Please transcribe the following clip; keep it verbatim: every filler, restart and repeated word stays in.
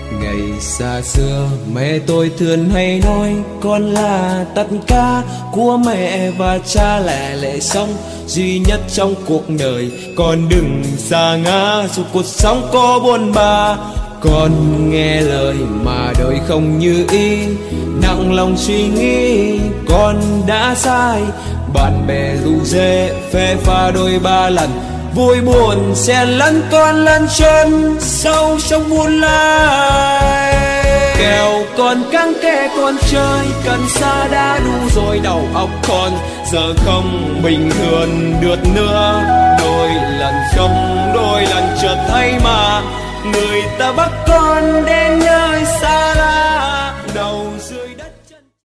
Ngày xa xưa mẹ tôi thường hay nói con là tất cả của mẹ và cha, lẻ lệ sống duy nhất trong cuộc đời. Con đừng xa ngã dù cuộc sống có buồn bã, con nghe lời mà đời không như ý, nặng lòng suy nghĩ con đã sai. Bạn bè rủ rê phê pha đôi ba lần, vui buồn xen lẫn con lẫn chân sâu trong buồn lại. Kèo con căng kẽ con chơi cần xa đã đủ rồi, đầu óc con giờ không bình thường được nữa. Đôi lần không đôi lần chợt thấy mà người ta bắt con đến nơi xa lạ, đâu